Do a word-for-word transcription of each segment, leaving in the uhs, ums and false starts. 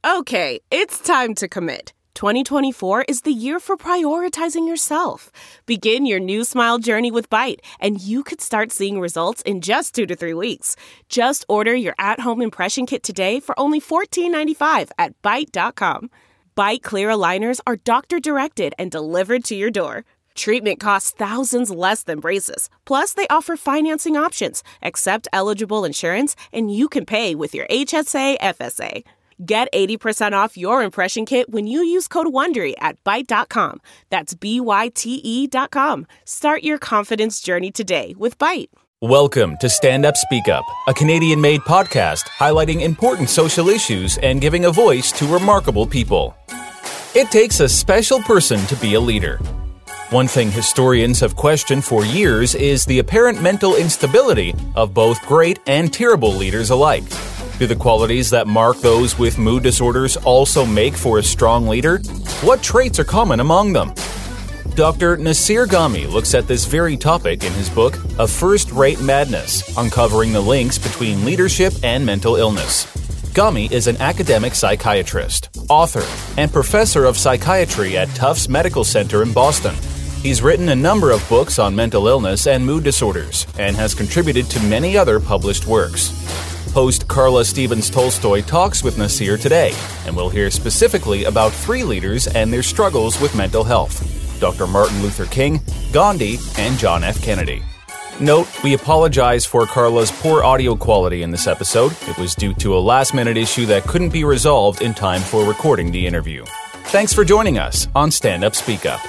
Okay, it's time to commit. twenty twenty-four is the year for prioritizing yourself. Begin your new smile journey with Byte, and you could start seeing results in just two to three weeks. Just order your at-home impression kit today for only fourteen ninety-five at byte dot com. Byte clear aligners are doctor-directed and delivered to your door. Treatment costs thousands less than braces. Plus, they offer financing options, accept eligible insurance, and you can pay with your H S A F S A. Get eighty percent off your impression kit when you use code WONDERY at byte dot com. That's B Y T E dot com. Start your confidence journey today with Byte. Welcome to Stand Up, Speak Up, a Canadian-made podcast highlighting important social issues and giving a voice to remarkable people. It takes a special person to be a leader. One thing historians have questioned for years is the apparent mental instability of both great and terrible leaders alike. Do the qualities that mark those with mood disorders also make for a strong leader? What traits are common among them? Doctor Naseer Ghaemi looks at this very topic in his book, A First-Rate Madness, uncovering the links between leadership and mental illness. Ghaemi is an academic psychiatrist, author, and professor of psychiatry at Tufts Medical Center in Boston. He's written a number of books on mental illness and mood disorders, and has contributed to many other published works. Host Carla Stevens-Tolstoy talks with Naseer today, and we'll hear specifically about three leaders and their struggles with mental health: Doctor Martin Luther King, Gandhi, and John F. Kennedy. Note, we apologize for Carla's poor audio quality in this episode. It was due to a last-minute issue that couldn't be resolved in time for recording the interview. Thanks for joining us on Stand Up, Speak Up.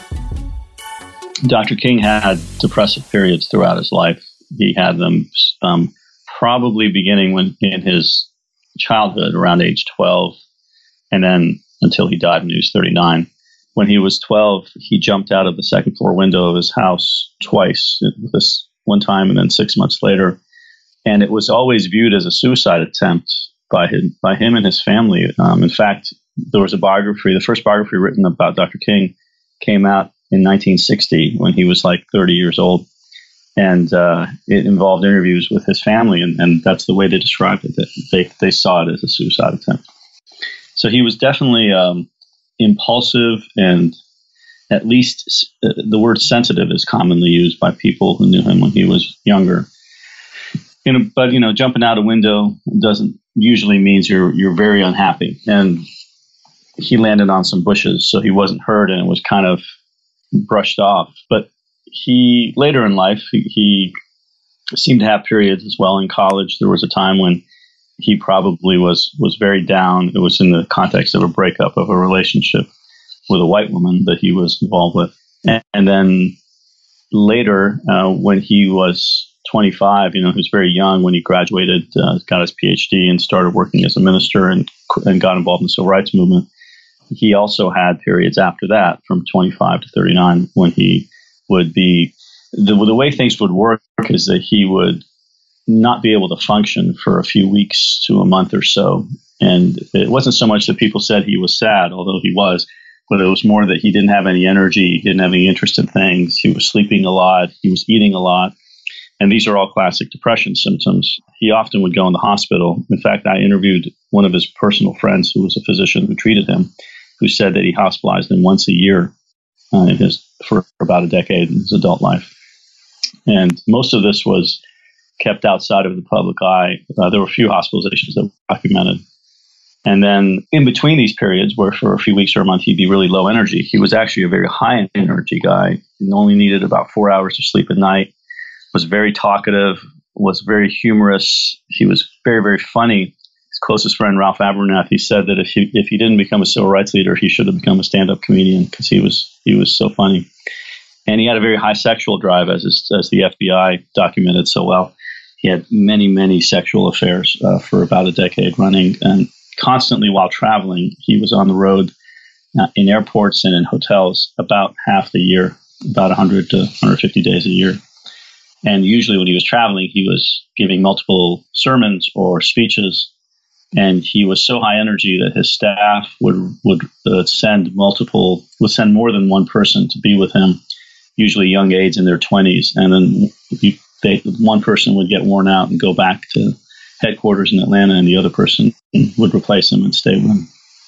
Doctor King had depressive periods throughout his life. He had them um, probably beginning when in his childhood, around age twelve, and then until he died when he was thirty-nine. When he was twelve, he jumped out of the second floor window of his house twice, this one time and then six months later. And it was always viewed as a suicide attempt by him, by him and his family. Um, in fact, there was a biography, the first biography written about Doctor King came out in nineteen sixty when he was like thirty years old. And uh, it involved interviews with his family, and, and that's the way they described it. That they, they saw it as a suicide attempt. So he was definitely um, impulsive, and at least uh, the word sensitive is commonly used by people who knew him when he was younger. You know, but you know, jumping out a window doesn't usually means you're you're very unhappy. And he landed on some bushes, so he wasn't hurt, and it was kind of brushed off. But he later in life, he, he seemed to have periods as well. In college, there was a time when he probably was was very down. It was in the context of a breakup of a relationship with a white woman that he was involved with. And, and then later, uh, when he was twenty-five, you know, he was very young when he graduated, uh, got his P H D and started working as a minister and, and got involved in the civil rights movement. He also had periods after that, from twenty-five to thirty-nine, when he would be, the, the way things would work is that he would not be able to function for a few weeks to a month or so. And it wasn't so much that people said he was sad, although he was, but it was more that he didn't have any energy, he didn't have any interest in things, he was sleeping a lot, he was eating a lot. And these are all classic depression symptoms. He often would go in the hospital. In fact, I interviewed one of his personal friends who was a physician who treated him, who said that he hospitalized him once a year uh, in his, for about a decade in his adult life. And most of this was kept outside of the public eye. Uh, there were a few hospitalizations that were documented. And then in between these periods, where for a few weeks or a month he'd be really low energy, he was actually a very high energy guy. He only needed about four hours of sleep at night, was very talkative, was very humorous. He was very, very funny. His closest friend, Ralph Abernathy, said that if he if he didn't become a civil rights leader, he should have become a stand-up comedian because he was he was so funny. And he had a very high sexual drive, as his, as the F B I documented so well. He had many, many sexual affairs uh, for about a decade running, and constantly while traveling, he was on the road uh, in airports and in hotels about half the year, about one hundred to one hundred fifty days a year. And usually when he was traveling, he was giving multiple sermons or speeches, and he was so high energy that his staff would would uh, send multiple, would send more than one person to be with him, usually young aides in their twenties. And then he, they, one person would get worn out and go back to headquarters in Atlanta, and the other person would replace him and stay with him.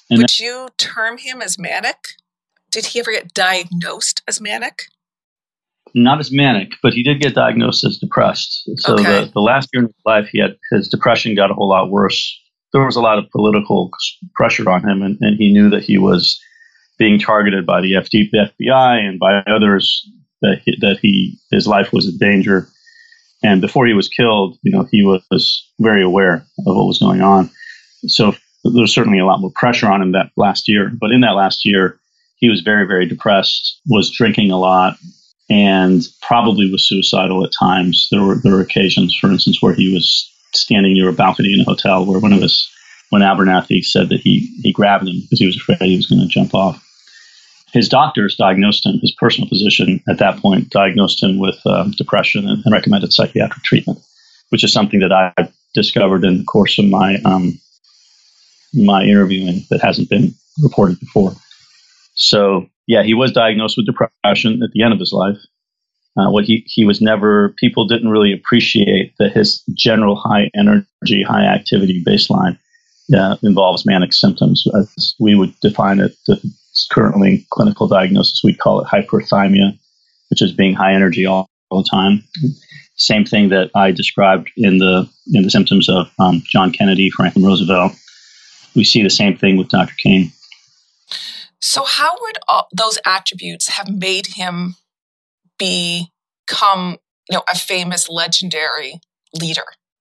And Would you term him as manic? Did he ever get diagnosed as manic? Not as manic, but he did get diagnosed as depressed. So Okay. the, the last year of his life, he had his depression got a whole lot worse. There was a lot of political pressure on him, and, and he knew that he was being targeted by the F B I and by others, that he, that he his life was in danger. And before he was killed, you know, he was very aware of what was going on. So there was certainly a lot more pressure on him that last year. But in that last year, he was very, very depressed, was drinking a lot, and probably was suicidal at times. There were there were occasions, for instance, where he was standing near a balcony in a hotel where one of his, when Abernathy said that he he grabbed him because he was afraid he was going to jump off. His doctors diagnosed him, his personal physician at that point diagnosed him with um, depression and, and recommended psychiatric treatment, which is something that I discovered in the course of my um, my interviewing that hasn't been reported before. So, yeah, he was diagnosed with depression at the end of his life. Uh, what he, he was never, people didn't really appreciate that his general high energy, high activity baseline uh, involves manic symptoms. As we would define it, the currently clinical diagnosis, we'd call it hyperthymia, which is being high energy all, all the time. Same thing that I described in the in the symptoms of um, John Kennedy, Franklin Roosevelt. We see the same thing with Doctor King. So how would all those attributes have made him become, you know, a famous, legendary leader?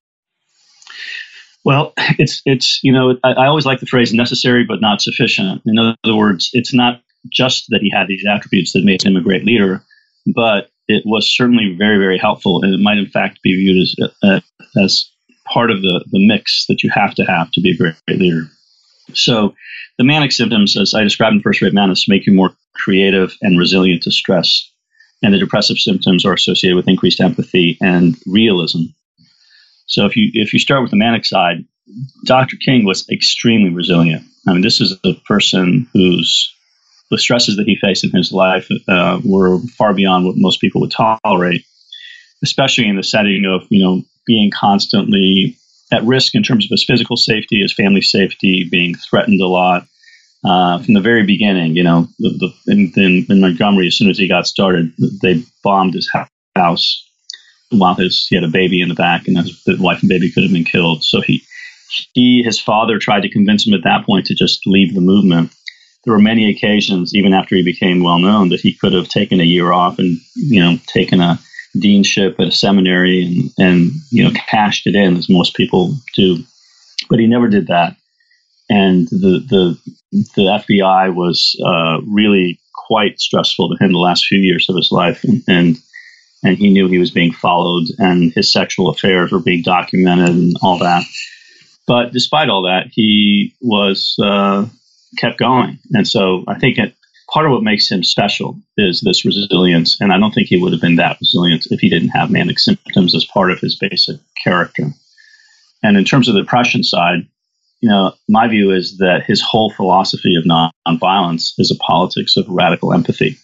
Well, it's, it's you know, I, I always like the phrase necessary but not sufficient. In other words, it's not just that he had these attributes that made him a great leader, but it was certainly very, very helpful. And it might, in fact, be viewed as uh, as part of the, the mix that you have to have to be a great, great leader. So the manic symptoms, as I described in First Rate Madness, make you more creative and resilient to stress. And the depressive symptoms are associated with increased empathy and realism. So if you if you start with the manic side, Doctor King was extremely resilient. I mean, this is a person whose the stresses that he faced in his life uh, were far beyond what most people would tolerate, especially in the setting of, you know, being constantly at risk in terms of his physical safety, his family safety, being threatened a lot. Uh, from the very beginning, you know, the, the, in, in, in Montgomery, as soon as he got started, they bombed his house while his he had a baby in the back, and his the wife and baby could have been killed. So he, he, his father tried to convince him at that point to just leave the movement. There were many occasions, even after he became well known, that he could have taken a year off and, you know, taken a deanship at a seminary and, and you know, cashed it in, as most people do. But he never did that. And the the the F B I was uh, really quite stressful to him the last few years of his life, and, and and he knew he was being followed, and his sexual affairs were being documented, and all that. But despite all that, he was uh, kept going, and so I think it, part of what makes him special is this resilience, and I don't think he would have been that resilient if he didn't have manic symptoms as part of his basic character. And in terms of the depression side, you know, my view is that his whole philosophy of nonviolence is a politics of radical empathy.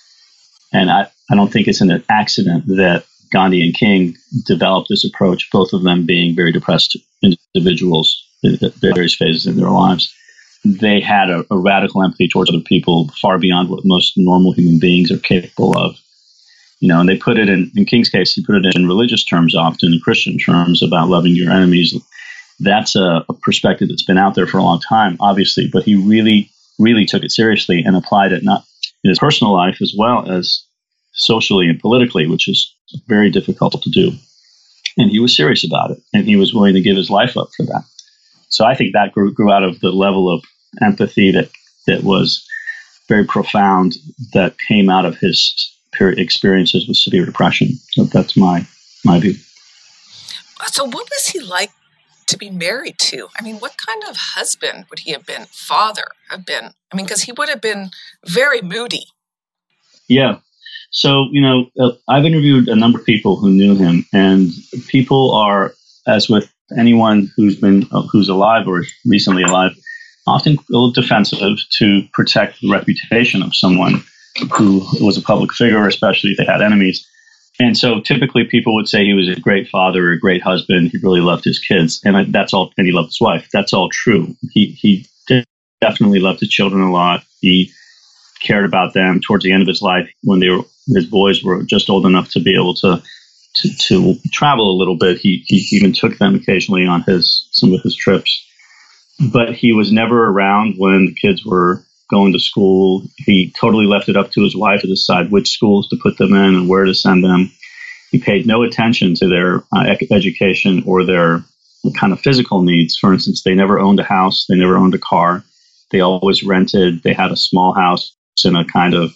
And I, I don't think it's an accident that Gandhi and King developed this approach, both of them being very depressed individuals at various phases in their lives. They had a, a radical empathy towards other people far beyond what most normal human beings are capable of. You know, and they put it in, in King's case, he put it in religious terms, often in Christian terms, about loving your enemies. That's a, a perspective that's been out there for a long time, obviously, but he really, really took it seriously and applied it not in his personal life as well as socially and politically, which is very difficult to do. And he was serious about it, and he was willing to give his life up for that. So I think that grew, grew out of the level of empathy that, that was very profound, that came out of his experiences with severe depression. So that's my my view. So what was he like to be married to? I mean, what kind of husband would he have been? Father have been? I mean, because he would have been very moody. Yeah. So, you know, uh, I've interviewed a number of people who knew him, and people are, as with anyone who's been uh, who's alive or recently alive, often a little defensive to protect the reputation of someone who was a public figure, especially if they had enemies. And so typically people would say he was a great father, a great husband. He really loved his kids. And I, that's all. And he loved his wife. That's all true. He, he definitely loved his children a lot. He cared about them towards the end of his life when they were his boys were just old enough to be able to to, to travel a little bit. He he even took them occasionally on his some of his trips. But he was never around when the kids were going to school. He totally left it up to his wife to decide which schools to put them in and where to send them. He paid no attention to their uh, education or their kind of physical needs. For instance, they never owned a house. They never owned a car. They always rented. They had a small house in a kind of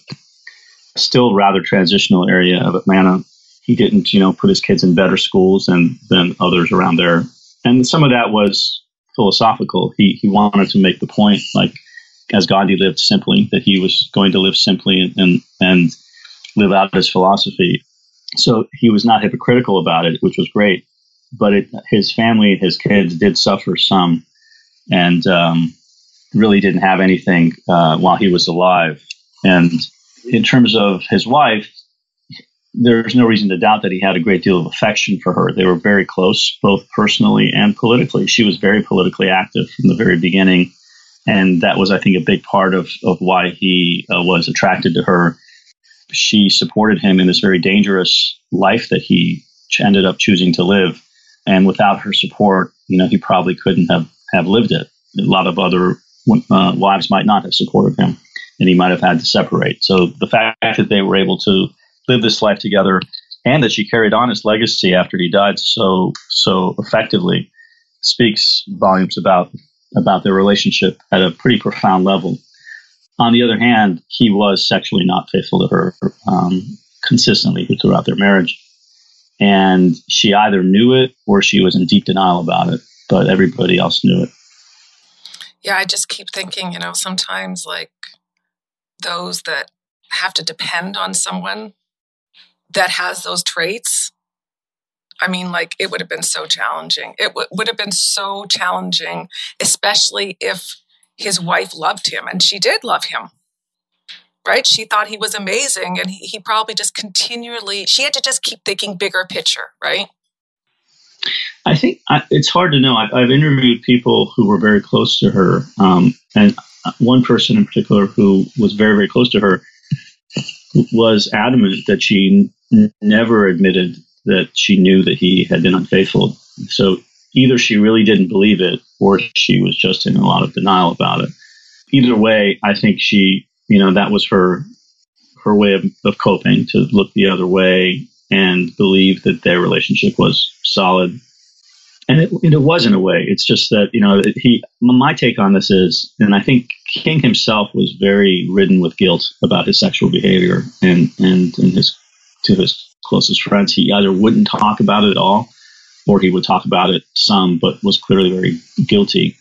still rather transitional area of Atlanta. He didn't, you know, put his kids in better schools than, than others around there. And some of that was philosophical. He he wanted to make the point, like, as Gandhi lived simply, that he was going to live simply and, and, and live out his philosophy. So he was not hypocritical about it, which was great. But it, his family, his kids did suffer some and um, really didn't have anything uh, while he was alive. And in terms of his wife, there's no reason to doubt that he had a great deal of affection for her. They were very close, both personally and politically. She was very politically active from the very beginning. And that was, I think, a big part of, of why he uh, was attracted to her. She supported him in this very dangerous life that he ended up choosing to live. And without her support, you know, he probably couldn't have, have lived it. A lot of other uh, wives might not have supported him, and he might have had to separate. So the fact that they were able to live this life together, and that she carried on his legacy after he died so so effectively, speaks volumes about about their relationship at a pretty profound level. On the other hand, he was sexually not faithful to her um, consistently throughout their marriage, and she either knew it or she was in deep denial about it. But everybody else knew it. Yeah, I just keep thinking, you know, sometimes like those that have to depend on someone that has those traits, I mean, like, it would have been so challenging. It w- would have been so challenging, especially if his wife loved him, and she did love him, right? She thought he was amazing, and he, he probably just continually, she had to just keep thinking bigger picture, right? I think I, it's hard to know. I've, I've interviewed people who were very close to her, um, and one person in particular who was very, very close to her was adamant that she n- never admitted that she knew that he had been unfaithful. So either she really didn't believe it, or she was just in a lot of denial about it. Either way, I think she, you know, that was her her way of, of coping, to look the other way and believe that their relationship was solid. And it, and it was in a way. It's just that, you know, he. My take on this is, and I think King himself was very ridden with guilt about his sexual behavior, and and, and his to his closest friends, he either wouldn't talk about it at all, or he would talk about it some, but was clearly very guilty.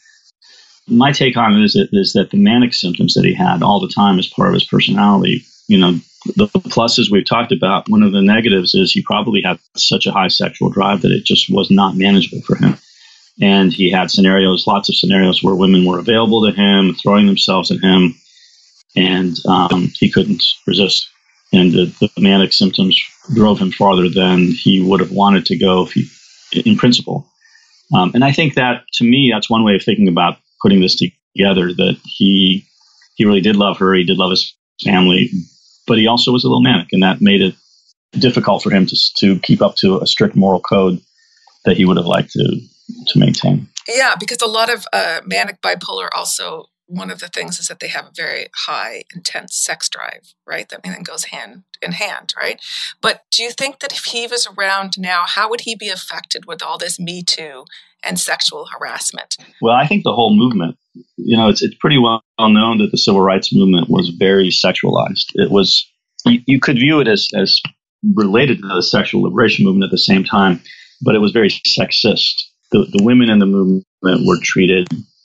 My take on it is that, is that the manic symptoms that he had all the time as part of his personality, you know, the pluses we've talked about, one of the negatives is he probably had such a high sexual drive that it just was not manageable for him. And he had scenarios, lots of scenarios where women were available to him, throwing themselves at him, and um, he couldn't resist. And the, the manic symptoms drove him farther than he would have wanted to go if he, in principle. Um, and I think that, to me, that's one way of thinking about putting this together, that he he really did love her, he did love his family, but he also was a little manic, and that made it difficult for him to to keep up to a strict moral code that he would have liked to to maintain. Yeah, because a lot of uh, manic bipolar also, one of the things is that they have a very high, intense sex drive, right? That then goes hand in hand, right? But do you think that if he was around now, how would he be affected with all this Me Too and sexual harassment? Well, I think the whole movement, you know, it's it's pretty well known that the civil rights movement was very sexualized. It was, you, you could view it as, as related to the sexual liberation movement at the same time, but it was very sexist. The, the women in the movement were treated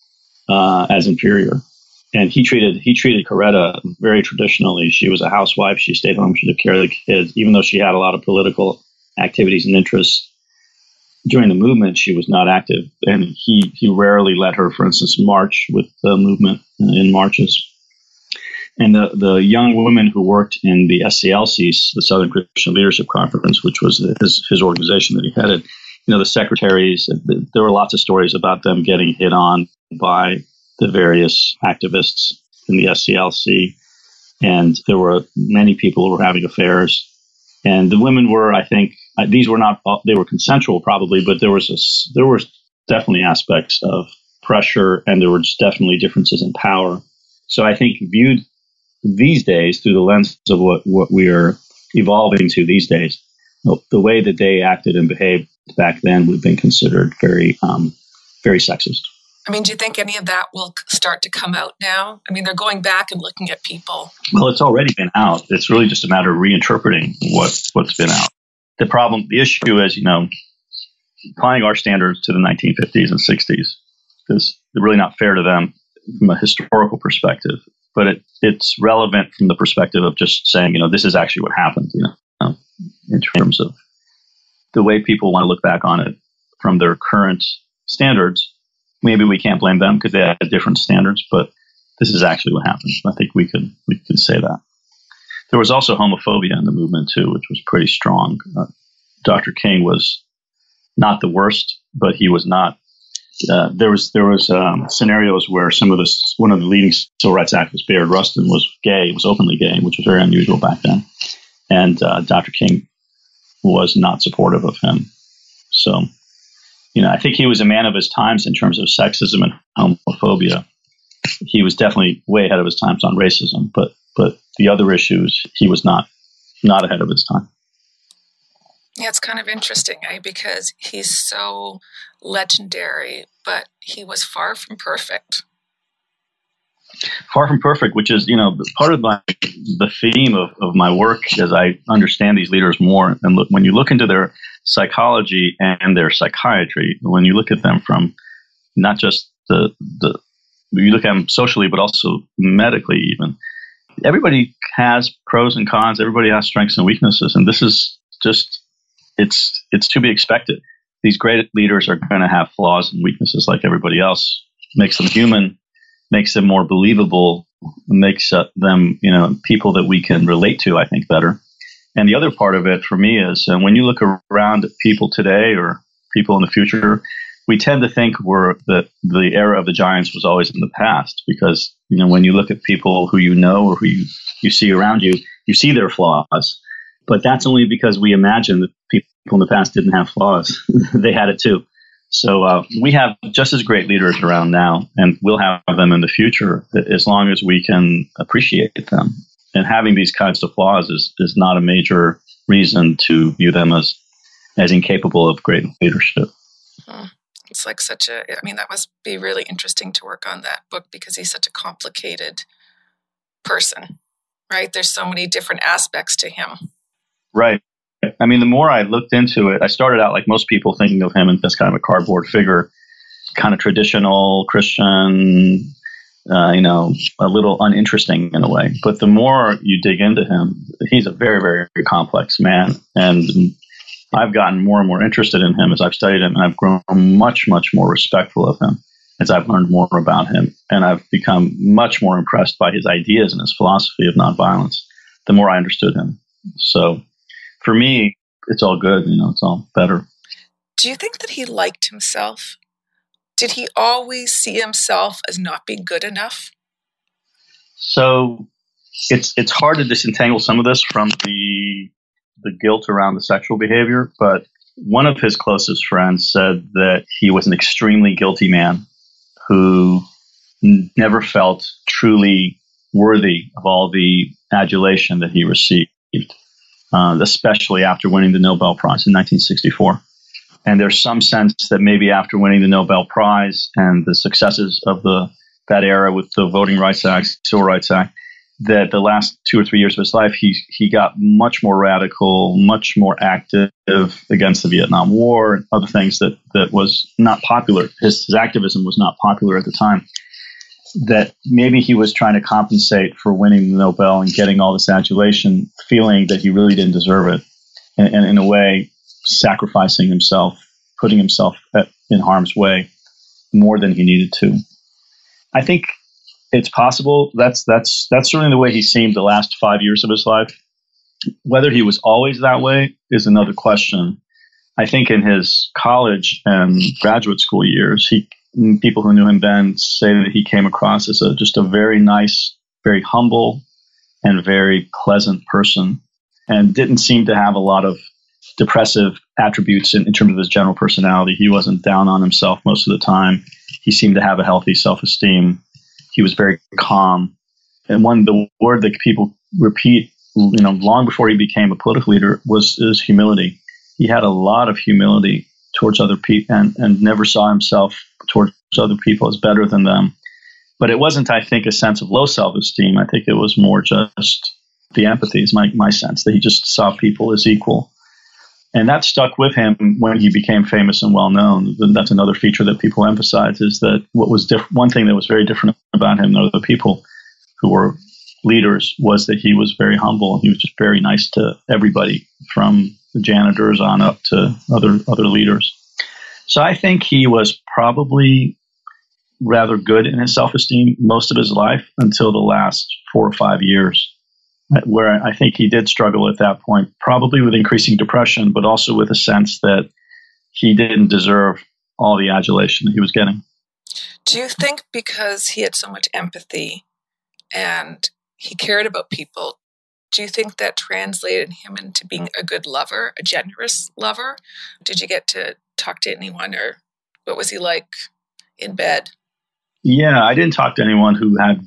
uh, as inferior. And he treated he treated Coretta very traditionally. She was a housewife. She stayed home. She took care of the kids, even though she had a lot of political activities and interests. During the movement, she was not active, and he, he rarely let her, for instance, march with the movement in marches. And the, the young women who worked in the S C L C, the Southern Christian Leadership Conference, which was his, his organization that he headed, you know, the secretaries, there were lots of stories about them getting hit on by the various activists in the S C L C. And there were many people who were having affairs. And the women were, I think, these were not, they were consensual probably, but there was a, there were definitely aspects of pressure, and there were definitely differences in power. So I think viewed these days through the lens of what, what we are evolving to these days, the, the way that they acted and behaved back then would have been considered very, um, very sexist. I mean, do you think any of that will start to come out now? I mean, they're going back and looking at people. Well, it's already been out. It's really just a matter of reinterpreting what, what's been out. The problem, the issue is, you know, applying our standards to the nineteen fifties and sixties is really not fair to them from a historical perspective. But it, it's relevant from the perspective of just saying, you know, this is actually what happened, you know, in terms of the way people want to look back on it from their current standards. Maybe we can't blame them because they had different standards, but this is actually what happened. I think we could we could say that. There was also homophobia in the movement too, which was pretty strong. Uh, Doctor King was not the worst, but he was not. Uh, there was there was um, scenarios where some of the one of the leading civil rights activists, Bayard Rustin, was gay, was openly gay, which was very unusual back then, and uh, Doctor King was not supportive of him. So. You know, I think he was a man of his times in terms of sexism and homophobia. He was definitely way ahead of his times on racism, but but the other issues, he was not not ahead of his time. Yeah, it's kind of interesting, eh? Because he's so legendary, but he was far from perfect. Far from perfect, which is, you know, part of my the theme of, of my work as I understand these leaders more. And look, when you look into their psychology and their psychiatry, when you look at them from not just the the you look at them socially, but also medically even, everybody has pros and cons. Everybody has strengths and weaknesses. And this is just, it's it's to be expected. These great leaders are going to have flaws and weaknesses like everybody else. Makes them human, makes them more believable, makes uh, them, you know, people that we can relate to, I think, better. And the other part of it for me is uh, when you look around at people today or people in the future, we tend to think we're that the era of the giants was always in the past because, you know, when you look at people who you know or who you, you see around you, you see their flaws. But that's only because we imagine that people in the past didn't have flaws. They had it too. So uh, we have just as great leaders around now, and we'll have them in the future as long as we can appreciate them. And having these kinds of flaws is, is not a major reason to view them as as incapable of great leadership. Hmm. It's like such a, I mean, that must be really interesting to work on that book because he's such a complicated person, right? There's so many different aspects to him. Right. I mean, the more I looked into it, I started out like most people thinking of him as kind of a cardboard figure, kind of traditional Christian, uh, you know, a little uninteresting in a way. But the more you dig into him, he's a very, very, very complex man. And I've gotten more and more interested in him as I've studied him, and I've grown much, much more respectful of him as I've learned more about him. And I've become much more impressed by his ideas and his philosophy of nonviolence the more I understood him. So for me, it's all good. You know, it's all better. Do you think that he liked himself? Did he always see himself as not being good enough? So it's it's hard to disentangle some of this from the the guilt around the sexual behavior. But one of his closest friends said that he was an extremely guilty man who n- never felt truly worthy of all the adulation that he received. Uh, especially after winning the Nobel Prize in nineteen sixty-four. And there's some sense that maybe after winning the Nobel Prize and the successes of the that era with the Voting Rights Act, Civil Rights Act, that the last two or three years of his life, he he got much more radical, much more active against the Vietnam War and other things that, that was not popular. His, his activism was not popular at the time. That maybe he was trying to compensate for winning the Nobel and getting all this adulation, feeling that he really didn't deserve it, and, and in a way, sacrificing himself, putting himself at, in harm's way more than he needed to. I think it's possible. That's that's that's certainly the way he seemed the last five years of his life. Whether he was always that way is another question. I think in his college and graduate school years, he people who knew him then say that he came across as a, just a very nice, very humble, and very pleasant person, and didn't seem to have a lot of depressive attributes in, in terms of his general personality. He wasn't down on himself most of the time. He seemed to have a healthy self-esteem. He was very calm. And one, the word that people repeat, you know, long before he became a political leader was is humility. He had a lot of humility towards other people and, and never saw himself towards other people as better than them. But it wasn't, I think, a sense of low self-esteem. I think it was more just the empathy is my, my sense, that he just saw people as equal. And that stuck with him when he became famous and well-known. That's another feature that people emphasize, is that what was diff- one thing that was very different about him than other people who were leaders was that he was very humble. He was just very nice to everybody, from the janitors on up to other other leaders. So I think he was probably rather good in his self-esteem most of his life until the last four or five years, where I think he did struggle at that point, probably with increasing depression, but also with a sense that he didn't deserve all the adulation that he was getting. Do you think because he had so much empathy and he cared about people, do you think that translated him into being a good lover, a generous lover? Did you get to talk to anyone, or what was he like in bed? Yeah, I didn't talk to anyone who had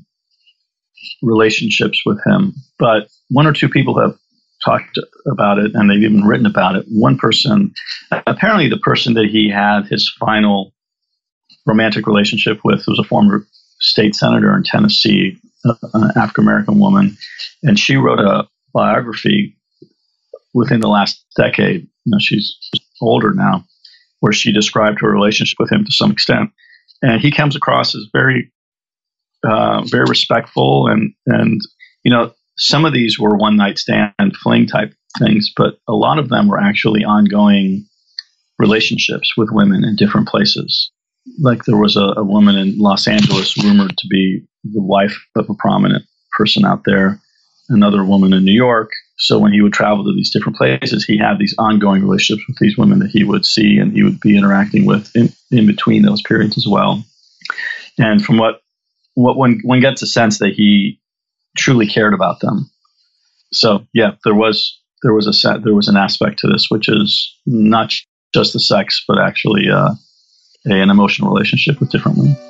relationships with him, but one or two people have talked about it, and they've even written about it. One person, apparently the person that he had his final romantic relationship with, was a former state senator in Tennessee, an African-American woman, and she wrote a biography within the last decade. You know, she's older now, where she described her relationship with him to some extent. And he comes across as very, uh, very respectful. And, and, you know, some of these were one night stand fling type things, but a lot of them were actually ongoing relationships with women in different places. Like there was a, a woman in Los Angeles rumored to be the wife of a prominent person out there, another woman in New York. So when he would travel to these different places, he had these ongoing relationships with these women that he would see and he would be interacting with in, in between those periods as well. And from what, what one, one gets a sense that he truly cared about them. So yeah, there was, there was a set, there was an aspect to this, which is not just the sex, but actually, uh, a, an emotional relationship with different women.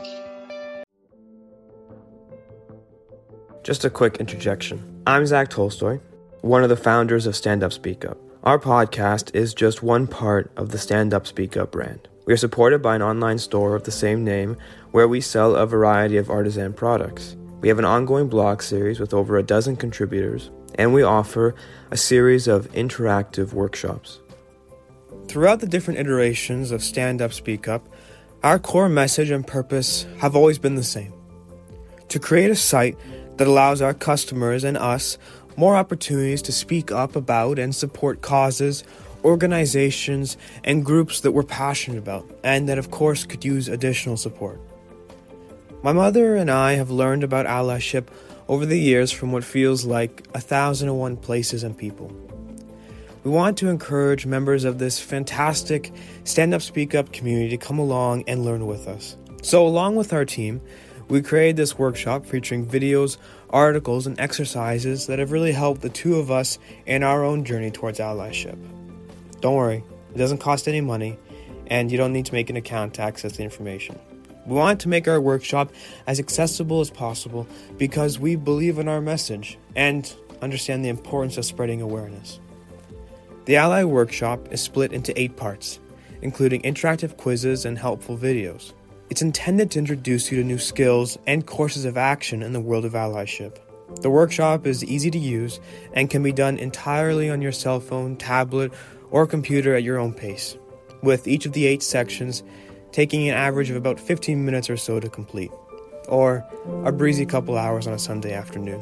Just a quick interjection. I'm Zach Tolstoy, one of the founders of Stand Up Speak Up. Our podcast is just one part of the Stand Up Speak Up brand. We are supported by an online store of the same name where we sell a variety of artisan products. We have an ongoing blog series with over a dozen contributors, and we offer a series of interactive workshops. Throughout the different iterations of Stand Up Speak Up, our core message and purpose have always been the same: to create a site that allows our customers and us more opportunities to speak up about and support causes, organizations, and groups that we're passionate about, and that of course could use additional support. My mother and I have learned about allyship over the years from what feels like a thousand and one places and people. We want to encourage members of this fantastic Stand Up Speak Up community to come along and learn with us. So along with our team, we created this workshop featuring videos, articles, and exercises that have really helped the two of us in our own journey towards allyship. Don't worry, it doesn't cost any money, and you don't need to make an account to access the information. We wanted to make our workshop as accessible as possible because we believe in our message and understand the importance of spreading awareness. The Ally Workshop is split into eight parts, including interactive quizzes and helpful videos. It's intended to introduce you to new skills and courses of action in the world of allyship. The workshop is easy to use and can be done entirely on your cell phone, tablet, or computer at your own pace, with each of the eight sections taking an average of about fifteen minutes or so to complete, or a breezy couple hours on a Sunday afternoon.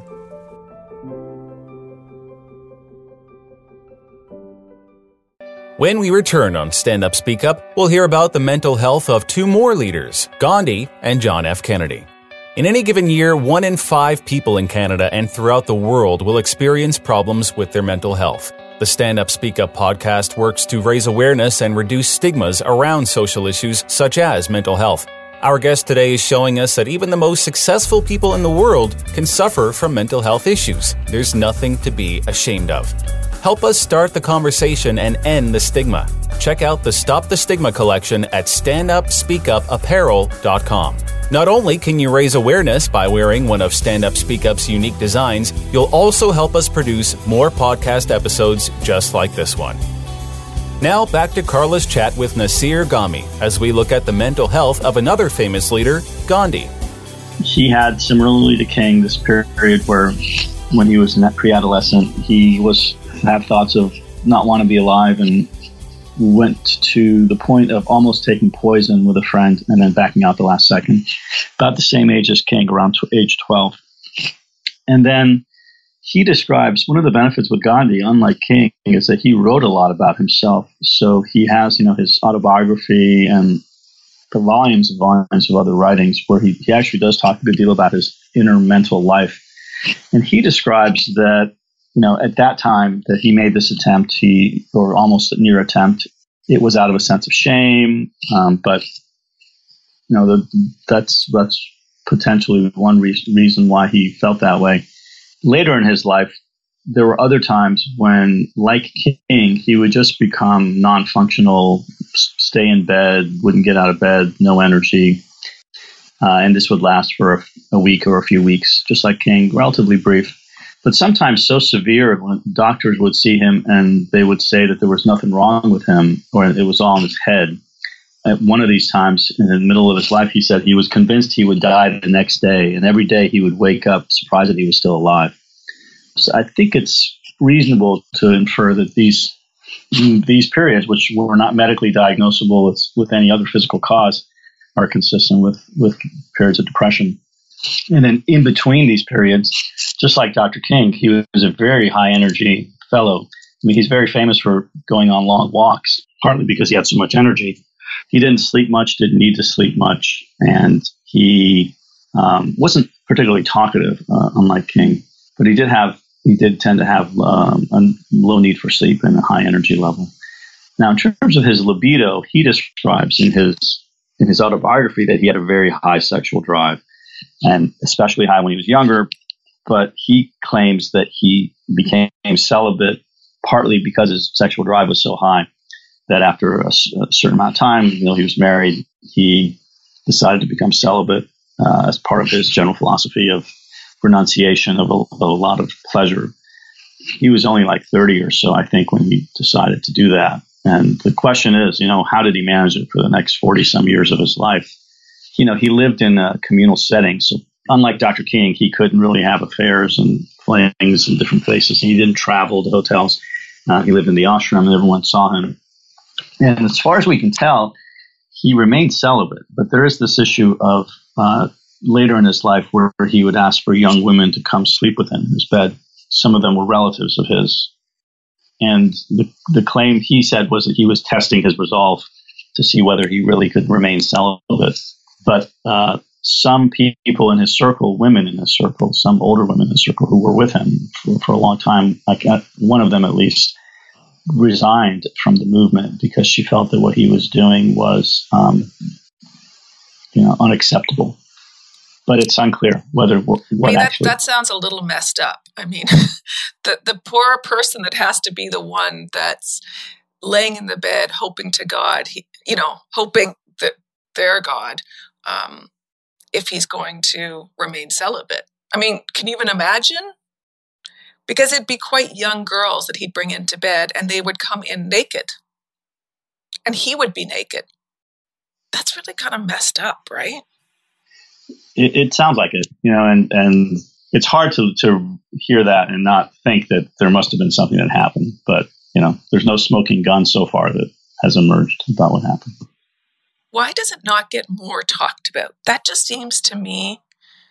When we return on Stand Up Speak Up, we'll hear about the mental health of two more leaders, Gandhi and John F. Kennedy. In any given year, one in five people in Canada and throughout the world will experience problems with their mental health. The Stand Up Speak Up podcast works to raise awareness and reduce stigmas around social issues such as mental health. Our guest today is showing us that even the most successful people in the world can suffer from mental health issues. There's nothing to be ashamed of. Help us start the conversation and end the stigma. Check out the Stop the Stigma collection at stand up speak up apparel dot com. Not only can you raise awareness by wearing one of Stand Up Speak Up's unique designs, you'll also help us produce more podcast episodes just like this one. Now back to Carla's chat with Naseer Ghaemi as we look at the mental health of another famous leader, Gandhi. He had, similarly to King, this period where when he was in pre-adolescent, he was had thoughts of not want to be alive and went to the point of almost taking poison with a friend and then backing out the last second. About the same age as King, around age twelve. And then he describes one of the benefits with Gandhi, unlike King, is that he wrote a lot about himself. So he has, you know, his autobiography and the volumes and volumes of other writings where he, he actually does talk a good deal about his inner mental life. And he describes that, you know, at that time that he made this attempt, he, or almost a near attempt, it was out of a sense of shame. Um, but, you know, the, that's, that's potentially one re- reason why he felt that way. Later in his life, there were other times when, like King, he would just become non-functional, stay in bed, wouldn't get out of bed, no energy. Uh, and this would last for a, a week or a few weeks, just like King, relatively brief. But sometimes so severe, when doctors would see him and they would say that there was nothing wrong with him, or it was all in his head. At one of these times, in the middle of his life, he said he was convinced he would die the next day, and every day he would wake up surprised that he was still alive. So I think it's reasonable to infer that these these periods, which were not medically diagnosable with, with any other physical cause, are consistent with, with periods of depression. And then in between these periods, just like Doctor King, he was a very high-energy fellow. I mean, he's very famous for going on long walks, partly because he had so much energy. He didn't sleep much, didn't need to sleep much, and he um, wasn't particularly talkative, uh, unlike King. But he did have, he did tend to have um, a low need for sleep and a high energy level. Now, in terms of his libido, he describes in his in his autobiography that he had a very high sexual drive, and especially high when he was younger. But he claims that he became celibate partly because his sexual drive was so high that after a, a certain amount of time, you know, he was married, he decided to become celibate uh, as part of his general philosophy of renunciation of a, of a lot of pleasure. He was only like thirty or so, I think, when he decided to do that. And the question is, you know, how did he manage it for the next forty some years of his life? You know, he lived in a communal setting. So unlike Doctor King, he couldn't really have affairs and flings in different places. He didn't travel to hotels. Uh, he lived in the ashram and everyone saw him. And as far as we can tell, he remained celibate. But there is this issue of uh, later in his life where he would ask for young women to come sleep with him in his bed. Some of them were relatives of his. And the, the claim he said was that he was testing his resolve to see whether he really could remain celibate. But uh, some people in his circle, women in his circle, some older women in his circle who were with him for, for a long time, like uh, one of them at least, resigned from the movement because she felt that what he was doing was, um, you know, unacceptable. But it's unclear whether what, what I mean, that, actually. That sounds a little messed up. I mean, the the poor person that has to be the one that's laying in the bed, hoping to God, he, you know, hoping that their God, um, if he's going to remain celibate. I mean, can you even imagine? Because it'd be quite young girls that he'd bring into bed and they would come in naked and he would be naked. That's really kind of messed up, right? It, it sounds like it, you know, and, and it's hard to, to hear that and not think that there must have been something that happened. But, you know, there's no smoking gun so far that has emerged about what happened. Why does it not get more talked about? That just seems to me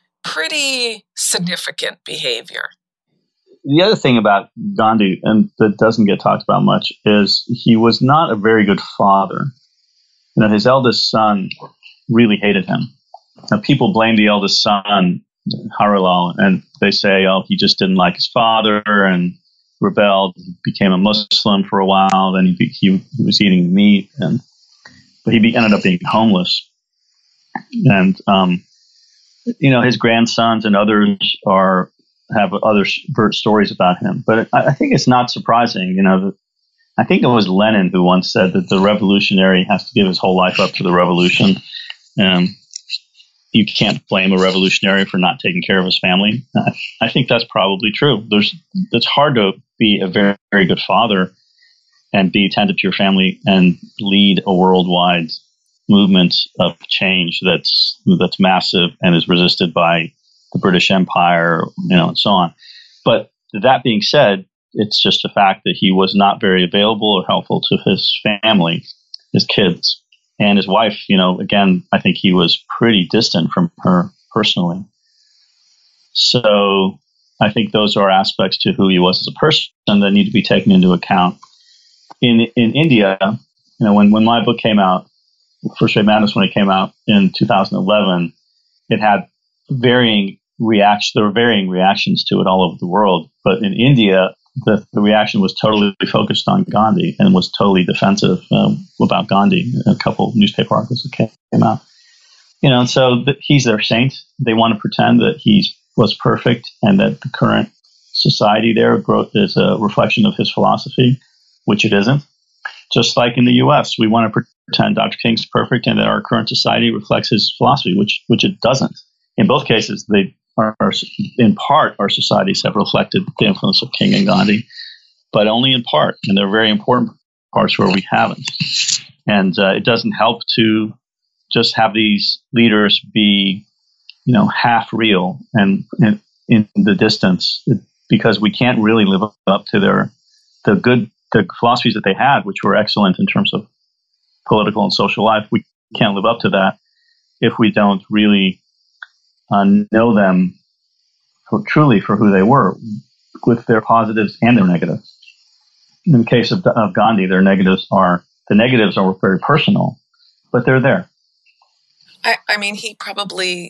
pretty significant behavior. The other thing about Gandhi, and that doesn't get talked about much, is he was not a very good father. You know, his eldest son really hated him. Now, people blame the eldest son, Harilal, and they say, oh, he just didn't like his father and rebelled, became a Muslim for a while, then he he, he was eating meat, and but he be, ended up being homeless. And, um, you know, his grandsons and others are have other stories about him. But I, I think it's not surprising. You know, I think it was Lenin who once said that the revolutionary has to give his whole life up to the revolution. Um, you can't blame a revolutionary for not taking care of his family. I, I think that's probably true. There's, it's hard to be a very, very good father and be attentive to your family and lead a worldwide movement of change that's that's massive and is resisted by the British Empire, you know, and so on. But that being said, it's just a fact that he was not very available or helpful to his family, his kids, and his wife. You know, again, I think he was pretty distant from her personally. So I think those are aspects to who he was as a person that need to be taken into account. In in India, you know, when, when my book came out, First Rate Madness, when it came out in two thousand eleven, it had varying reactions. There were varying reactions to it all over the world. But in India, the, the reaction was totally focused on Gandhi and was totally defensive um, about Gandhi. A couple newspaper articles that came out. You know, and so the, he's their saint. They want to pretend that he was perfect and that the current society there is a reflection of his philosophy, which it isn't. Just like in the U S, we want to pretend Doctor King's perfect and that our current society reflects his philosophy, which which it doesn't. In both cases, they are, are in part, our societies have reflected the influence of King and Gandhi, but only in part, and there are very important parts where we haven't. And uh, it doesn't help to just have these leaders be, you know, half real and, and in the distance, because we can't really live up to their the good the philosophies that they had, which were excellent in terms of political and social life. We can't live up to that if we don't really uh, know them for, truly for who they were, with their positives and their negatives. In the case of, of Gandhi, their negatives are the negatives are very personal, but they're there. I, I mean, he probably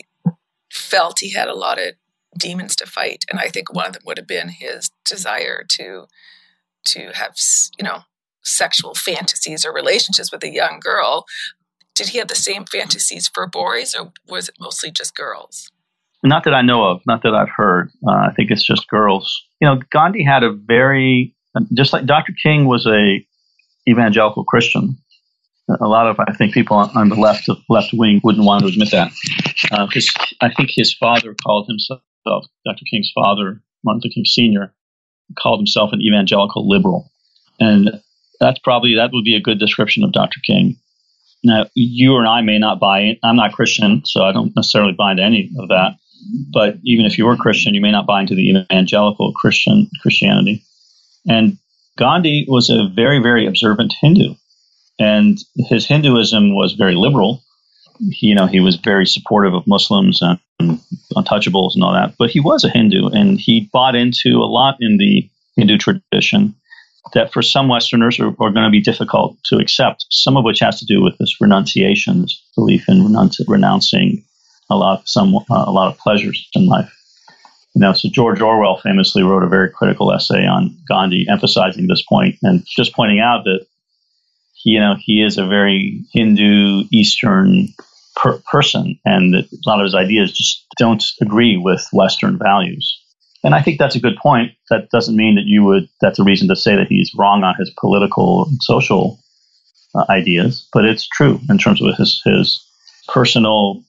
felt he had a lot of demons to fight, and I think one of them would have been his desire to to have, you know, sexual fantasies or relationships with a young girl. Did he have the same fantasies for boys, or was it mostly just girls? Not that I know of, not that I've heard. Uh, I think it's just girls. You know, Gandhi had a very, just like Doctor King was a evangelical Christian. A lot of, I think, people on, on the left left wing wouldn't want to admit that. Because uh, I think his father called himself, Doctor King's father, Martin Luther King Senior, called himself an evangelical liberal. And that's probably, that would be a good description of Doctor King. Now, you and I may not buy it. I'm not Christian, so I don't necessarily buy into any of that. But even if you were Christian, you may not buy into the evangelical Christian Christianity. And Gandhi was a very, very observant Hindu. And his Hinduism was very liberal. He, you know, he was very supportive of Muslims and, and untouchables and all that. But he was a Hindu, and he bought into a lot in the Hindu tradition that for some Westerners are, are going to be difficult to accept, some of which has to do with this renunciation, this belief in renunci- renouncing a lot, some, uh, a lot of pleasures in life. You know, so George Orwell famously wrote a very critical essay on Gandhi, emphasizing this point and just pointing out that he, you know, he is a very Hindu Eastern per- person, and that a lot of his ideas just don't agree with Western values. And I think that's a good point. That doesn't mean that you would, that's a reason to say that he's wrong on his political and social uh, ideas, but it's true in terms of his, his personal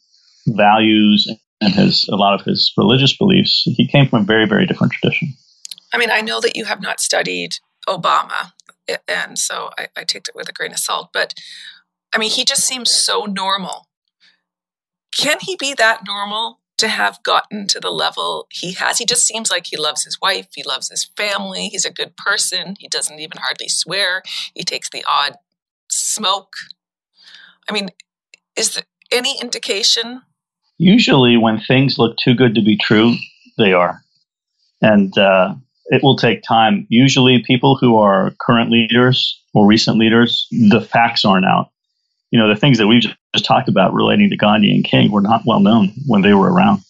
values and his, a lot of his religious beliefs. He came from a very, very different tradition. I mean, I know that you have not studied Obama, and so I, I take it with a grain of salt, but I mean, he just seems so normal. Can he be that normal to have gotten to the level he has? He just seems like he loves his wife. He loves his family. He's a good person. He doesn't even hardly swear. He takes the odd smoke. I mean, is there any indication? Usually when things look too good to be true, they are. And uh, it will take time. Usually people who are current leaders or recent leaders, the facts aren't out. You know, the things that we've just talked about relating to Gandhi and King were not well known when they were around.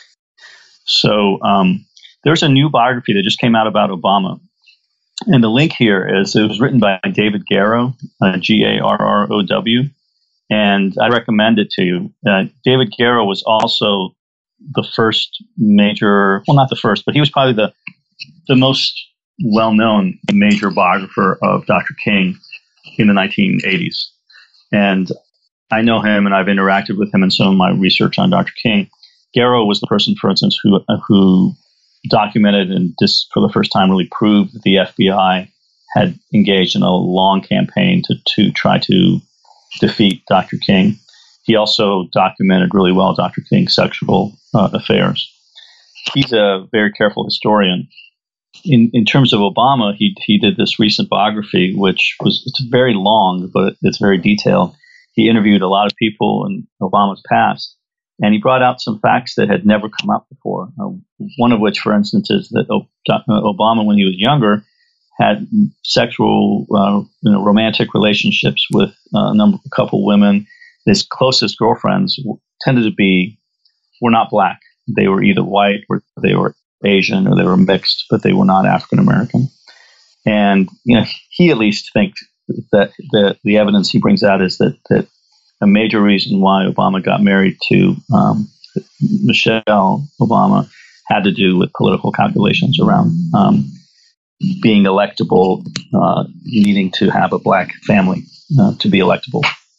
So um, there's a new biography that just came out about Obama. And the link here is, it was written by David Garrow, uh, G A R R O W. and I recommend it to you. Uh, David Garrow was also the first major, well, not the first, but he was probably the the most well-known major biographer of Doctor King in the nineteen eighties. And I know him, and I've interacted with him in some of my research on Doctor King. Garrow was the person, for instance, who who documented and just for the first time really proved that the F B I had engaged in a long campaign to, to try to defeat Doctor King. He also documented really well Doctor King's sexual uh, affairs. He's a very careful historian. In in terms of Obama, he he did this recent biography, which was it's very long, but it's very detailed. He interviewed a lot of people in Obama's past, and he brought out some facts that had never come up before. Uh, one of which, for instance, is that o- Obama, when he was younger, had sexual, uh, you know, romantic relationships with uh, a number, a couple women. His closest girlfriends tended to be were not black. They were either white or they were Asian or they were mixed, but they were not African American. And you know, he at least thinks that the the evidence he brings out is that that a major reason why Obama got married to um, Michelle Obama had to do with political calculations around um, being electable, uh, needing to have a black family uh, to be electable.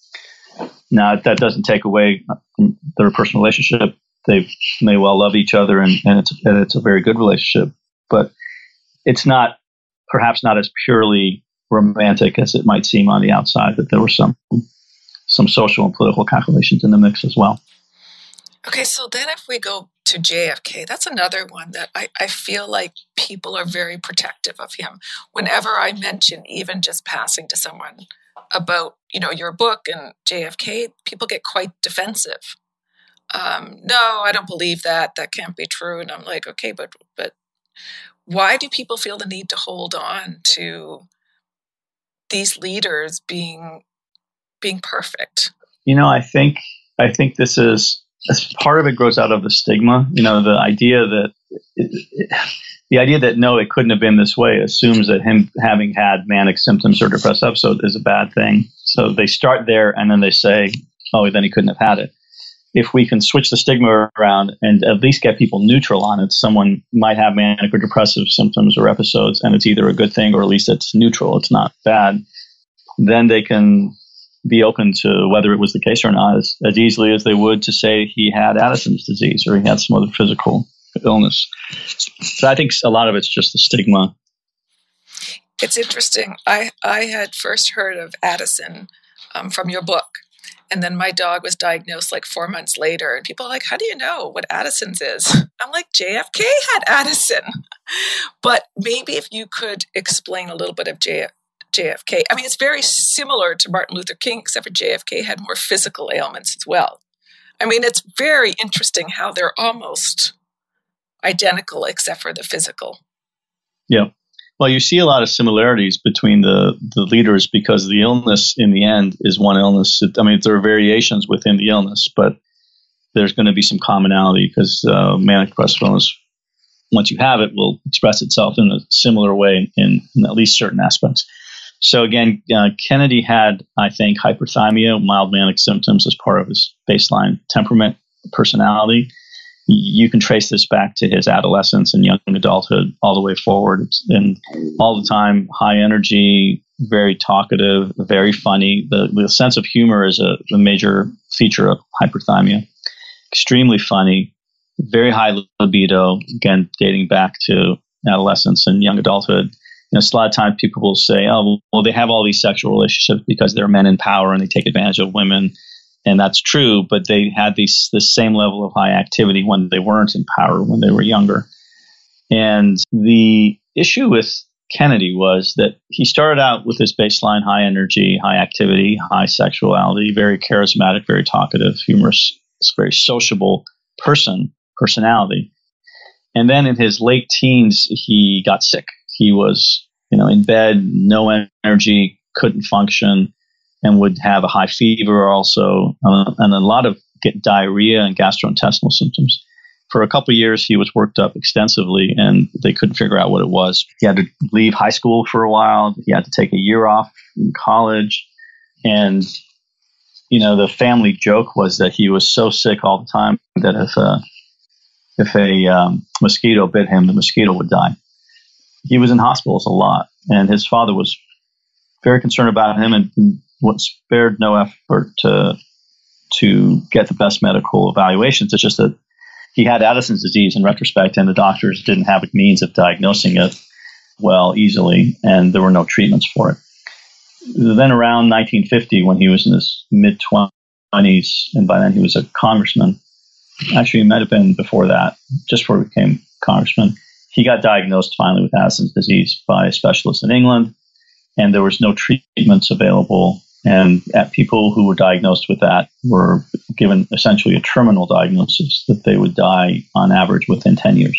Now, that doesn't take away from their personal relationship. They may well love each other, and, and, it's, and it's a very good relationship. But it's not, perhaps not as purely romantic as it might seem on the outside, that there were some some social and political calculations in the mix as well. Okay, so then if we go to J F K, that's another one that I, I feel like people are very protective of him. Whenever I mention even just passing to someone about, you know, your book and J F K, people get quite defensive. Um, no, I don't believe that. That can't be true. And I'm like, okay, but but why do people feel the need to hold on to these leaders being being perfect? You know, I think I think this is part of it grows out of the stigma. You know, the idea that it, it, the idea that no, it couldn't have been this way assumes that him having had manic symptoms or depressive episode is a bad thing. So they start there and then they say, oh, then he couldn't have had it. If we can switch the stigma around and at least get people neutral on it, someone might have manic or depressive symptoms or episodes, and it's either a good thing or at least it's neutral, it's not bad, then they can be open to whether it was the case or not as, as easily as they would to say he had Addison's disease or he had some other physical illness. So I think a lot of it's just the stigma. It's interesting. I, I had first heard of Addison um, from your book. And then my dog was diagnosed like four months later. And people are like, how do you know what Addison's is? I'm like, J F K had Addison. But maybe if you could explain a little bit of J F K. I mean, it's very similar to Martin Luther King, except for J F K had more physical ailments as well. I mean, it's very interesting how they're almost identical except for the physical. Yeah. Well, you see a lot of similarities between the, the leaders because the illness in the end is one illness. I mean, there are variations within the illness, but there's going to be some commonality because uh, manic depressive illness, once you have it, will express itself in a similar way in, in at least certain aspects. So again, uh, Kennedy had, I think, hyperthymia, mild manic symptoms as part of his baseline temperament, personality. You can trace this back to his adolescence and young adulthood all the way forward. And all the time, high energy, very talkative, very funny. The, the sense of humor is a, a major feature of hyperthymia. Extremely funny, very high libido, again, dating back to adolescence and young adulthood. You know, a lot of times people will say, oh, well, they have all these sexual relationships because they're men in power and they take advantage of women. And that's true, but they had these the same level of high activity when they weren't in power, when they were younger. And the issue with Kennedy was that he started out with this baseline high energy, high activity, high sexuality, very charismatic, very talkative, humorous, very sociable person, personality. And then in his late teens, he got sick. He was, you know, in bed, no energy, couldn't function, and would have a high fever also, uh, and a lot of get diarrhea and gastrointestinal symptoms. For a couple of years, he was worked up extensively, and they couldn't figure out what it was. He had to leave high school for a while. He had to take a year off in college. And you know, the family joke was that he was so sick all the time that if a, if a um, mosquito bit him, the mosquito would die. He was in hospitals a lot, and his father was very concerned about him and, and spared no effort to to get the best medical evaluations. It's just that he had Addison's disease in retrospect, and the doctors didn't have a means of diagnosing it well easily, and there were no treatments for it. Then around nineteen fifty, when he was in his mid-twenties, and by then he was a congressman, actually it might have been before that, just before he became congressman, he got diagnosed finally with Addison's disease by a specialist in England, and there was no treatments available. And people who were diagnosed with that were given essentially a terminal diagnosis that they would die on average within ten years.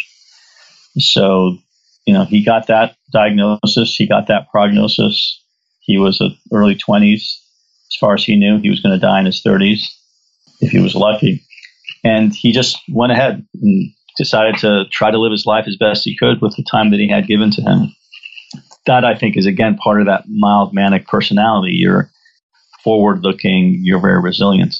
So, you know, he got that diagnosis, he got that prognosis. He was in early twenties. As far as he knew, he was going to die in his thirties if he was lucky. And he just went ahead and decided to try to live his life as best he could with the time that he had given to him. That, I think, is, again, part of that mild manic personality. You're forward-looking, you're very resilient.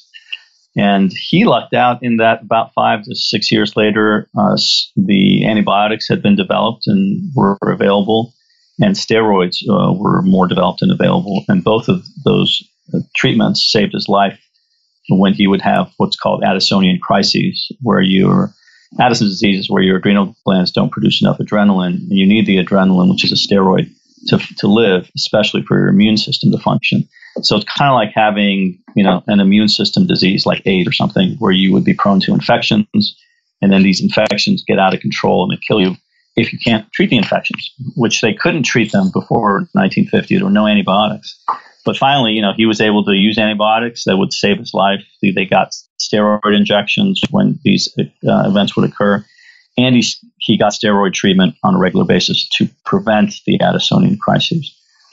And he lucked out in that about five to six years later, uh, the antibiotics had been developed and were available, and steroids uh, were more developed and available. And both of those uh, treatments saved his life when he would have what's called Addisonian crises, where your Addison's disease is where your adrenal glands don't produce enough adrenaline, and you need the adrenaline, which is a steroid, to to live, especially for your immune system to function. So it's kind of like having, you know, an immune system disease like AIDS or something, where you would be prone to infections, and then these infections get out of control and they kill you if you can't treat the infections, which they couldn't treat them before nineteen fifty. There were no antibiotics. But finally, you know, he was able to use antibiotics that would save his life. They got steroid injections when these uh, events would occur. And he, he got steroid treatment on a regular basis to prevent the Addisonian crises.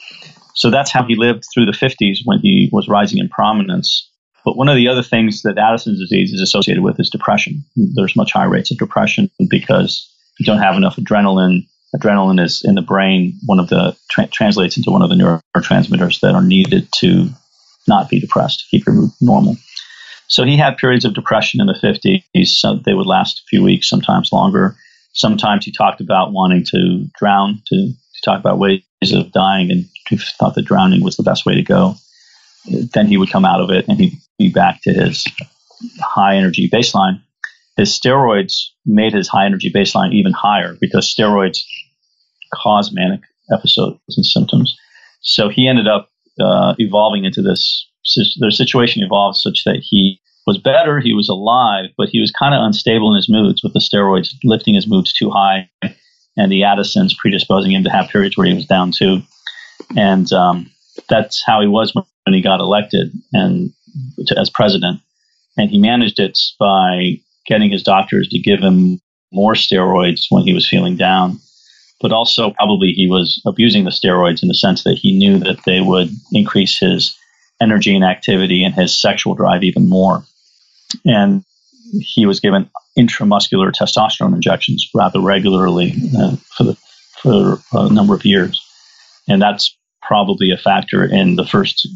So that's how he lived through the fifties when he was rising in prominence. But one of the other things that Addison's disease is associated with is depression. There's much higher rates of depression because you don't have enough adrenaline. Adrenaline is in the brain, one of the tra- translates into one of the neurotransmitters that are needed to not be depressed, to keep your mood normal. So he had periods of depression in the fifties. So they would last a few weeks, sometimes longer. Sometimes he talked about wanting to drown, to, to talk about ways of dying, and he thought that drowning was the best way to go. Then he would come out of it and he'd be back to his high energy baseline. His steroids made his high energy baseline even higher because steroids cause manic episodes and symptoms. So he ended up uh, evolving into this. The situation evolved such that he was better, he was alive, but he was kind of unstable in his moods with the steroids lifting his moods too high, and the Addisons predisposing him to have periods where he was down too. And um, that's how he was when he got elected and to, as president. And he managed it by getting his doctors to give him more steroids when he was feeling down. But also probably he was abusing the steroids in the sense that he knew that they would increase his energy and activity and his sexual drive even more. And he was given intramuscular testosterone injections rather regularly uh, for the for a number of years. And that's probably a factor in the first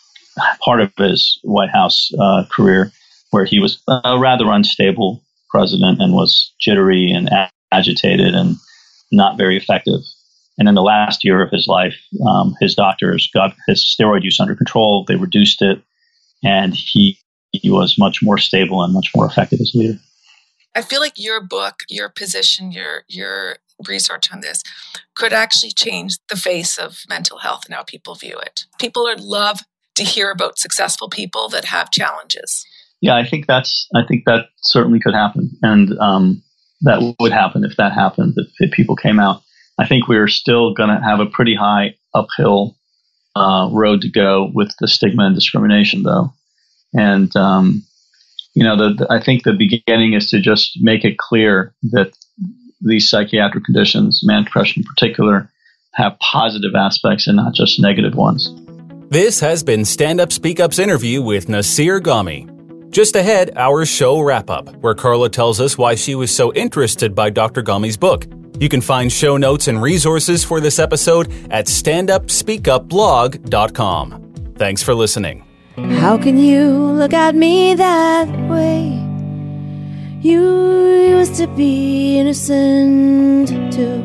part of his White House uh, career, where he was a rather unstable president and was jittery and a- agitated and not very effective. And in the last year of his life, um, his doctors got his steroid use under control. They reduced it, and he, he was much more stable and much more effective as a leader. I feel like your book, your position, your your research on this could actually change the face of mental health and how people view it. People are, love to hear about successful people that have challenges. Yeah, I think that's. I think that certainly could happen, and um, that would happen if that happened. If, if people came out, I think we're still going to have a pretty high uphill uh, road to go with the stigma and discrimination, though. And um, you know, the, the, I think the beginning is to just make it clear that these psychiatric conditions, manic depression in particular, have positive aspects and not just negative ones. This has been Stand Up Speak Up's interview with Naseer Ghaemi. Just ahead, our show wrap-up, where Carla tells us why she was so interested by Doctor Ghaemi's book. You can find show notes and resources for this episode at stand up speak up blog dot com. Thanks for listening. How can you look at me that way? You used to be innocent too,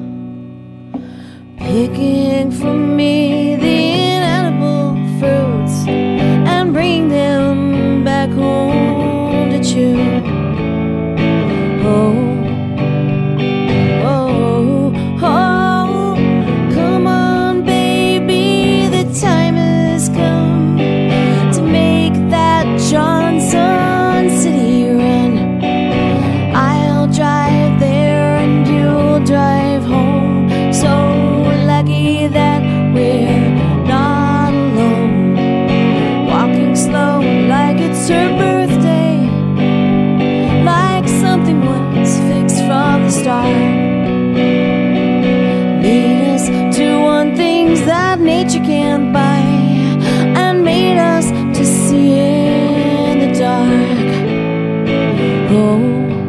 picking from me the inedible fruits and bring them back home to chew. Oh, oh, oh, come on, baby, the time has come to make that Johnson City run. I'll drive there and you'll drive home. So lucky that we're not alone, walking slow like it's her birthday, like something was fixed from the start. Made us to want things that nature can't buy, and made us to see in the dark. Oh,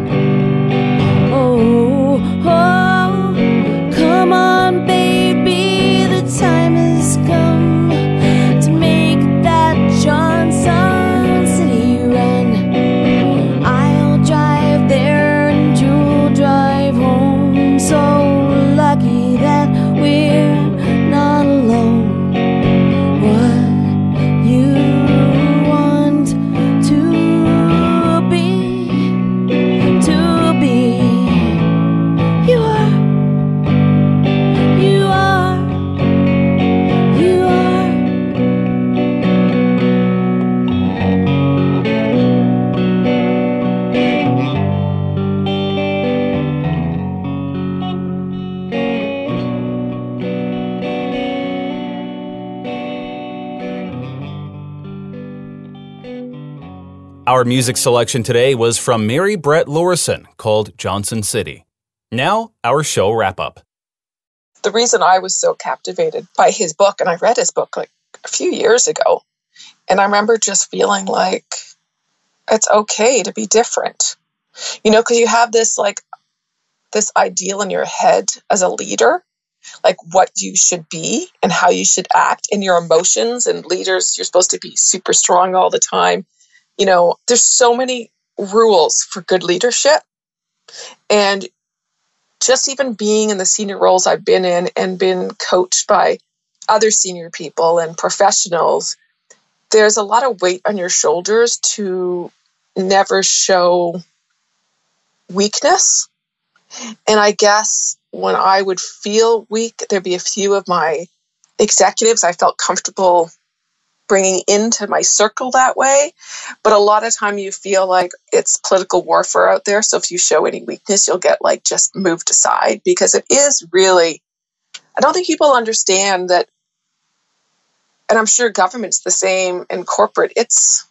oh, oh, come on, baby, the time has come to make that Johnson City run. I'll drive there and you'll drive home. So lucky that we're not alone. What you want to be, to be, you are, you are, you are. Our music selection today was from Mary Brett Lorison, called Johnson City. Now, our show wrap-up. The reason I was so captivated by his book, and I read his book like a few years ago, and I remember just feeling like it's okay to be different. You know, because you have this like this ideal in your head as a leader, like what you should be and how you should act in your emotions. And leaders, you're supposed to be super strong all the time. You know, there's so many rules for good leadership. And just even being in the senior roles I've been in and been coached by other senior people and professionals, there's a lot of weight on your shoulders to never show weakness. And I guess when I would feel weak, there'd be a few of my executives I felt comfortable bringing into my circle that way. But a lot of time you feel like it's political warfare out there. So if you show any weakness, you'll get like just moved aside, because it is really, I don't think people understand that. And I'm sure government's the same in corporate. It's,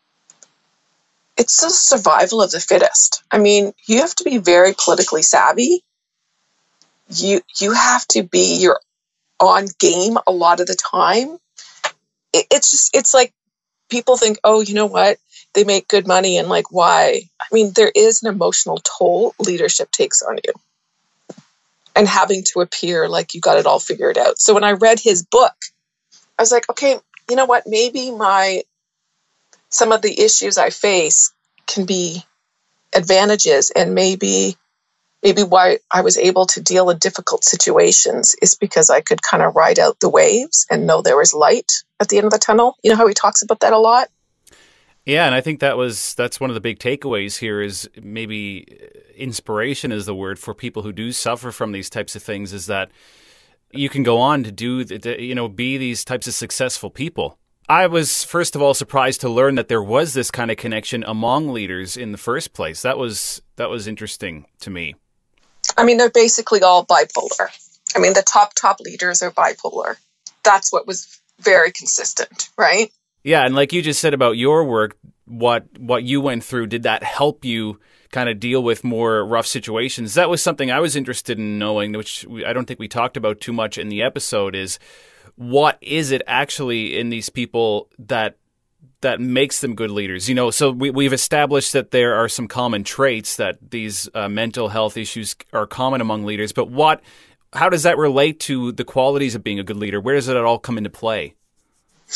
it's a survival of the fittest. I mean, you have to be very politically savvy. You, you have to be your on game a lot of the time. It's just, it's like people think, oh, you know what? They make good money and like, why? I mean, there is an emotional toll leadership takes on you, and having to appear like you got it all figured out. So when I read his book, I was like, okay, you know what? Maybe my, some of the issues I face can be advantages, and maybe Maybe why I was able to deal with difficult situations is because I could kind of ride out the waves and know there was light at the end of the tunnel. You know how he talks about that a lot? Yeah, and I think that was that's one of the big takeaways here is maybe inspiration is the word for people who do suffer from these types of things, is that you can go on to do, to, you know, be these types of successful people. I was, first of all, surprised to learn that there was this kind of connection among leaders in the first place. That was that was interesting to me. I mean, they're basically all bipolar. I mean, the top, top leaders are bipolar. That's what was very consistent, right? Yeah, and like you just said about your work, what what you went through, did that help you kind of deal with more rough situations? That was something I was interested in knowing, which I don't think we talked about too much in the episode, is what is it actually in these people that that makes them good leaders? You know, so we, we've established that there are some common traits, that these uh, mental health issues are common among leaders, but what, how does that relate to the qualities of being a good leader? Where does it all come into play?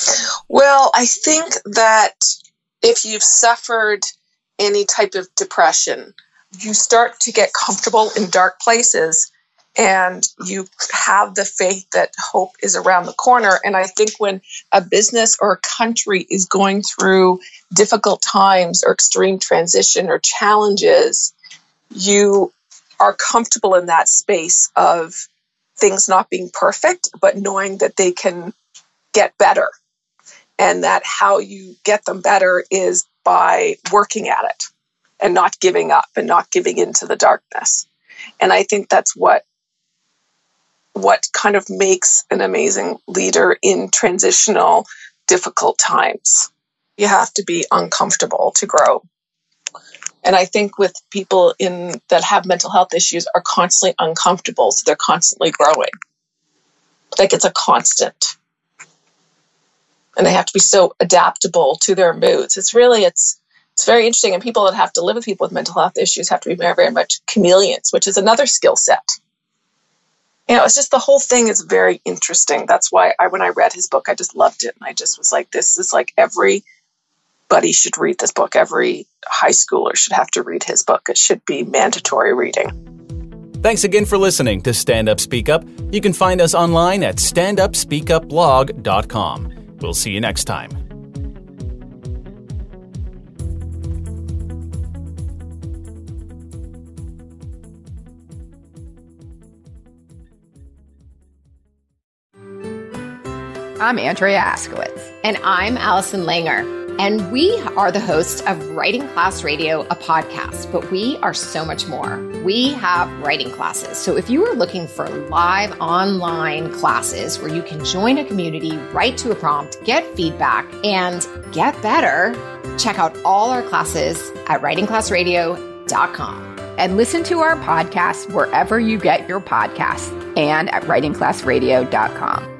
Well, I think that if you've suffered any type of depression, you start to get comfortable in dark places and you have the faith that hope is around the corner. And I think when a business or a country is going through difficult times or extreme transition or challenges, you are comfortable in that space of things not being perfect, but knowing that they can get better. And that how you get them better is by working at it and not giving up and not giving into the darkness. And I think that's what what kind of makes an amazing leader in transitional, difficult times. You have to be uncomfortable to grow. And I think with people in that have mental health issues are constantly uncomfortable, so they're constantly growing. Like it's a constant. And they have to be so adaptable to their moods. It's really, it's it's very interesting. And people that have to live with people with mental health issues have to be very, very much chameleons, which is another skill set. You know, it's just the whole thing is very interesting. That's why I, when I read his book, I just loved it. And I just was like, this is like everybody should read this book. Every high schooler should have to read his book. It should be mandatory reading. Thanks again for listening to Stand Up Speak Up. You can find us online at stand up speak up blog dot com. We'll see you next time. I'm Andrea Askowitz. And I'm Allison Langer. And we are the hosts of Writing Class Radio, a podcast, but we are so much more. We have writing classes. So if you are looking for live online classes where you can join a community, write to a prompt, get feedback, and get better, check out all our classes at writing class radio dot com. And listen to our podcast wherever you get your podcasts and at writing class radio dot com.